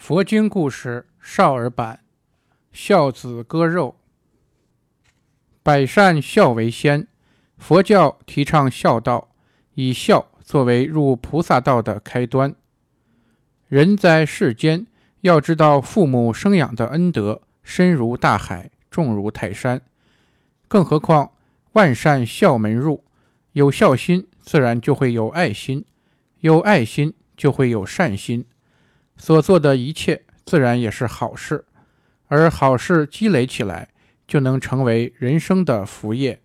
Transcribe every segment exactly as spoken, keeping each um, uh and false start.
佛经故事少儿版，孝子割肉。百善孝为先，佛教提倡孝道，以孝作为入菩萨道的开端。人在世间，要知道父母生养的恩德深如大海，重如泰山。更何况万善孝门入，有孝心自然就会有爱心，有爱心就会有善心，所做的一切自然也是好事，而好事积累起来，就能成为人生的福业。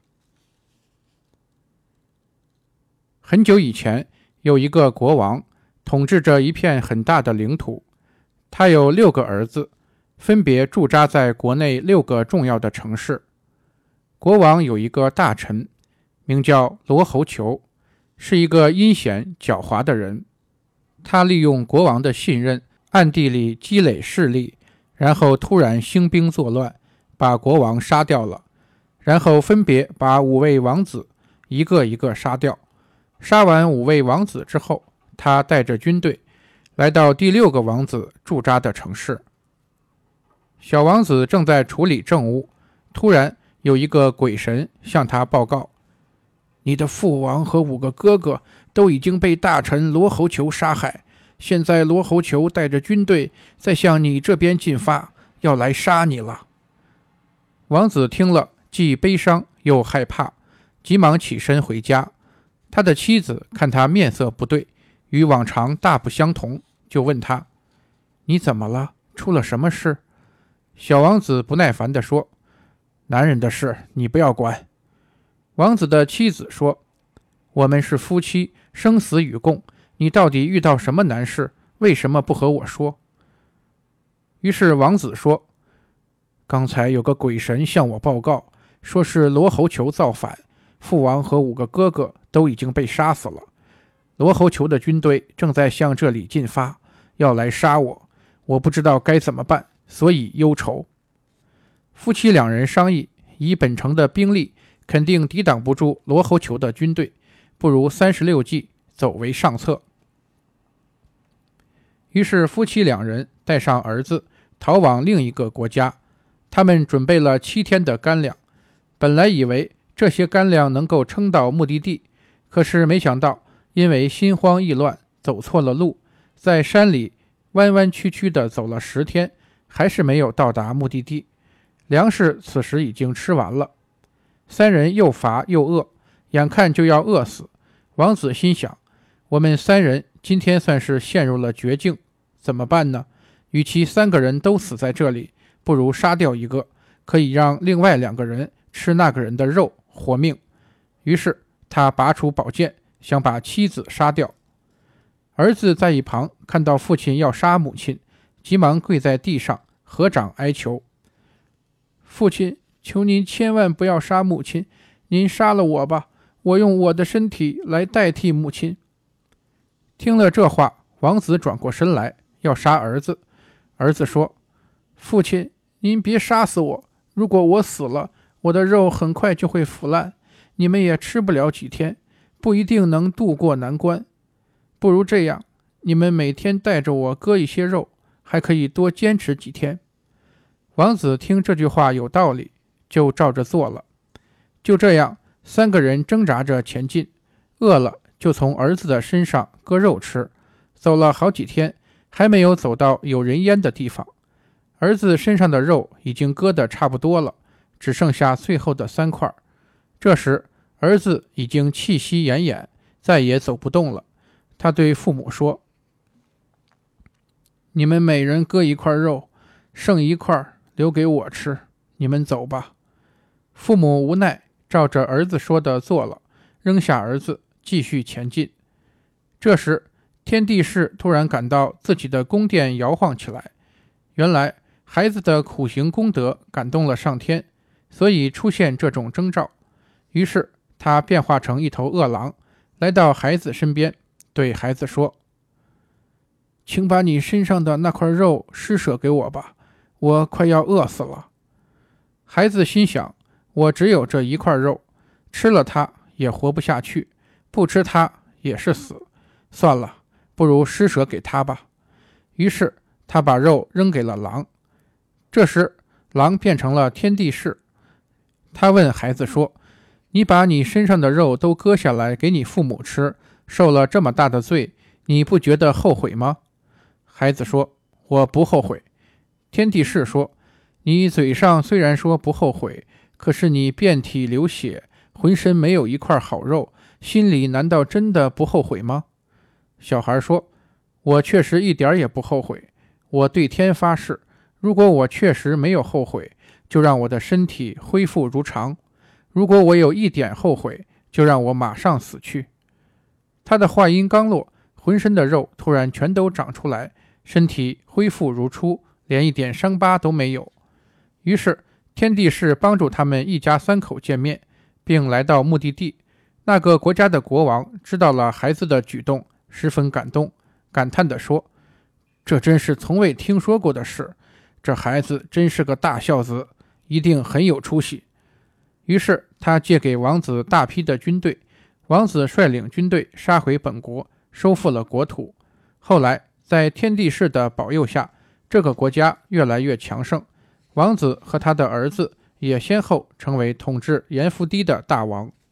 很久以前，有一个国王统治着一片很大的领土，他有六个儿子，分别驻扎在国内六个重要的城市。国王有一个大臣，名叫罗侯球，是一个阴险狡猾的人。他利用国王的信任，暗地里积累势力，然后突然兴兵作乱，把国王杀掉了，然后分别把五位王子一个一个杀掉。杀完五位王子之后，他带着军队来到第六个王子驻扎的城市。小王子正在处理政务，突然有一个鬼神向他报告，你的父王和五个哥哥都已经被大臣罗侯球杀害，现在罗侯球带着军队在向你这边进发，要来杀你了。王子听了，既悲伤又害怕，急忙起身回家。他的妻子看他面色不对，与往常大不相同，就问他，你怎么了？出了什么事？小王子不耐烦地说，男人的事你不要管。王子的妻子说，我们是夫妻，生死与共，你到底遇到什么难事？为什么不和我说？于是王子说，刚才有个鬼神向我报告，说是罗侯球造反，父王和五个哥哥都已经被杀死了，罗侯球的军队正在向这里进发，要来杀我，我不知道该怎么办，所以忧愁。夫妻两人商议，以本城的兵力肯定抵挡不住罗侯球的军队，不如三十六计，走为上策。于是夫妻两人带上儿子逃往另一个国家，他们准备了七天的干粮，本来以为这些干粮能够撑到目的地，可是没想到因为心慌意乱，走错了路，在山里弯弯曲曲地走了十天，还是没有到达目的地。粮食此时已经吃完了，三人又乏又饿，眼看就要饿死。王子心想，我们三人今天算是陷入了绝境，怎么办呢？与其三个人都死在这里，不如杀掉一个，可以让另外两个人吃那个人的肉活命。于是他拔出宝剑，想把妻子杀掉。儿子在一旁看到父亲要杀母亲，急忙跪在地上合掌哀求，父亲，求您千万不要杀母亲，您杀了我吧，我用我的身体来代替母亲。听了这话，王子转过身来要杀儿子。儿子说，父亲，您别杀死我，如果我死了，我的肉很快就会腐烂，你们也吃不了几天，不一定能渡过难关。不如这样，你们每天带着我割一些肉，还可以多坚持几天。王子听这句话有道理，就照着做了。就这样，三个人挣扎着前进，饿了就从儿子的身上割肉吃，走了好几天，还没有走到有人烟的地方。儿子身上的肉已经割得差不多了，只剩下最后的三块。这时儿子已经气息奄奄，再也走不动了。他对父母说，你们每人割一块肉，剩一块留给我吃，你们走吧。父母无奈，照着儿子说的做了，扔下儿子继续前进。这时天地士突然感到自己的宫殿摇晃起来，原来孩子的苦行功德感动了上天，所以出现这种征兆。于是他变化成一头饿狼，来到孩子身边，对孩子说，请把你身上的那块肉施舍给我吧，我快要饿死了。孩子心想，我只有这一块肉，吃了它也活不下去，不吃它也是死，算了，不如施舍给他吧。于是他把肉扔给了狼。这时狼变成了天地士，他问孩子说，你把你身上的肉都割下来给你父母吃，受了这么大的罪，你不觉得后悔吗？孩子说，我不后悔。天地士说，你嘴上虽然说不后悔，可是你遍体流血，浑身没有一块好肉，心里难道真的不后悔吗？小孩说，我确实一点也不后悔，我对天发誓，如果我确实没有后悔，就让我的身体恢复如常，如果我有一点后悔，就让我马上死去。他的话音刚落，浑身的肉突然全都长出来，身体恢复如初，连一点伤疤都没有。于是天地士帮助他们一家三口见面，并来到目的地。那个国家的国王知道了孩子的举动，十分感动，感叹地说，这真是从未听说过的事，这孩子真是个大孝子，一定很有出息。于是他借给王子大批的军队，王子率领军队杀回本国，收复了国土。后来在天地士的保佑下，这个国家越来越强盛，王子和他的儿子也先后成为统治盐伏地的大王。